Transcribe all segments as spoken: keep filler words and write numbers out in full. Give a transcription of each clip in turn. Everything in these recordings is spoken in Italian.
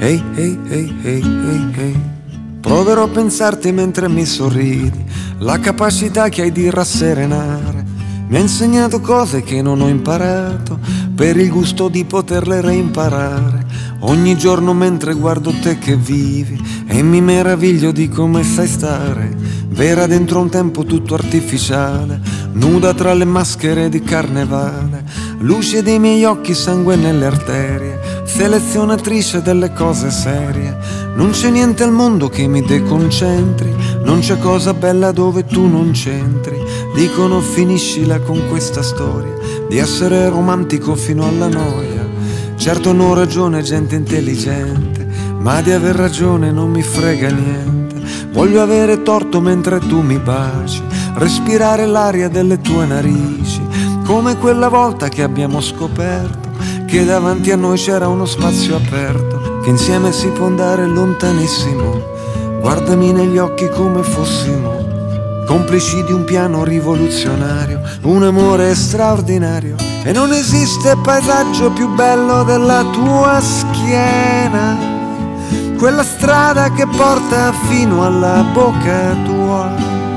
Ehi, ehi, ehi, ehi, ehi, ehi. Proverò a pensarti mentre mi sorridi, la capacità che hai di rasserenare. Mi ha insegnato cose che non ho imparato, per il gusto di poterle reimparare. Ogni giorno mentre guardo te che vivi e mi meraviglio di come sai stare, vera dentro un tempo tutto artificiale, nuda tra le maschere di carnevale, luce dei miei occhi, sangue nelle arterie, selezionatrice delle cose serie. Non c'è niente al mondo che mi deconcentri, non c'è cosa bella dove tu non c'entri. Dicono finiscila con questa storia di essere romantico fino alla noia. Certo hanno ragione gente intelligente, ma di aver ragione non mi frega niente. Voglio avere torto mentre tu mi baci, respirare l'aria delle tue narici, come quella volta che abbiamo scoperto che davanti a noi c'era uno spazio aperto, che insieme si può andare lontanissimo. Guardami negli occhi come fossimo complici di un piano rivoluzionario, un amore straordinario. E non esiste paesaggio più bello della tua schiena, quella strada che porta fino alla bocca tua.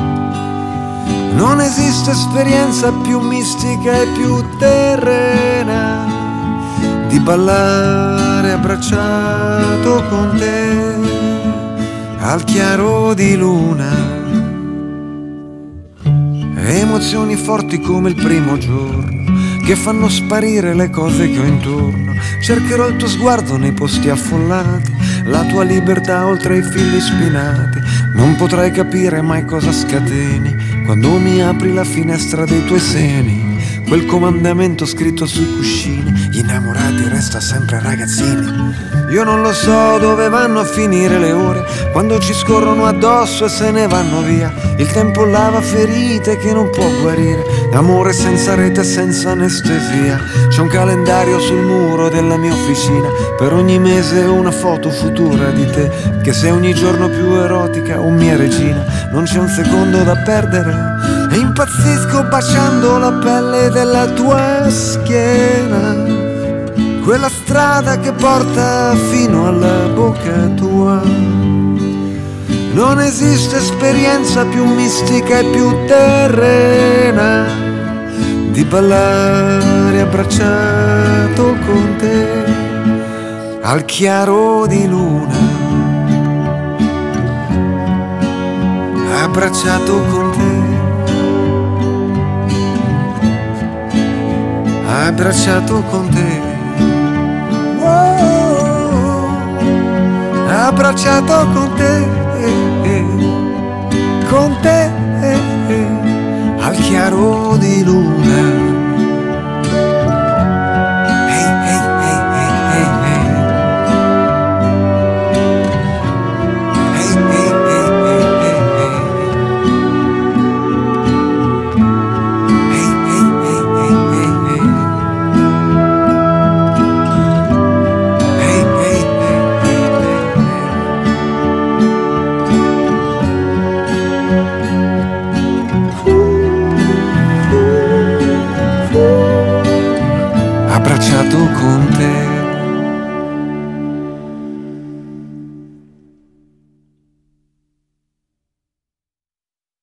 Non esiste esperienza più mistica e più terrena di ballare abbracciato con te al chiaro di luna. Emozioni forti come il primo giorno, che fanno sparire le cose che ho intorno. Cercherò il tuo sguardo nei posti affollati, la tua libertà oltre i fili spinati. Non potrai capire mai cosa scateni quando mi apri la finestra dei tuoi seni. Quel comandamento scritto sui cuscini, gli innamorati resta sempre ragazzini. Io non lo so dove vanno a finire le ore, quando ci scorrono addosso e se ne vanno via. Il tempo lava ferite che non può guarire, amore senza rete, senza anestesia. C'è un calendario sul muro della mia officina, per ogni mese una foto futura di te, che sei ogni giorno più erotica, o mia regina. Non c'è un secondo da perdere e impazzisco baciando la pelle della tua schiena, quella strada che porta fino alla bocca tua. Non esiste esperienza più mistica e più terrena di ballare abbracciato con te al chiaro di luna, abbracciato con te, abbracciato con te, abbracciato con te, con te, al chiaro di luna. Hey, hey, hey, hey, hey, hey. Hey, hey, hey, hey, hey, hey. Hey, hey, hey, hey, hey, hey. Hey, hey, hey, hey, hey, hey. Abbracciato con te.